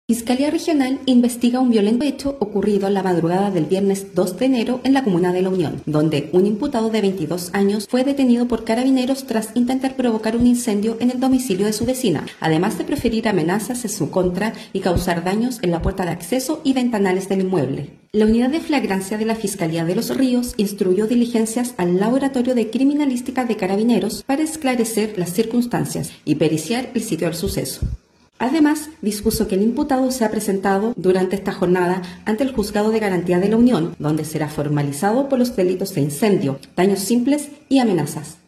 Fiscalía Regional investiga un violento hecho ocurrido en la madrugada del viernes 2 de enero en la comuna de La Unión, donde un imputado de 22 años fue detenido por carabineros tras intentar provocar un incendio en el domicilio de su vecina, además de proferir amenazas en su contra y causar daños en la puerta de acceso y ventanales del inmueble. La unidad de flagrancia de la Fiscalía de Los Ríos instruyó diligencias al Laboratorio de Criminalística de Carabineros para esclarecer las circunstancias y periciar el sitio del suceso. Además, dispuso que el imputado sea presentado durante esta jornada ante el Juzgado de Garantía de la Unión, donde será formalizado por los delitos de incendio, daños simples y amenazas.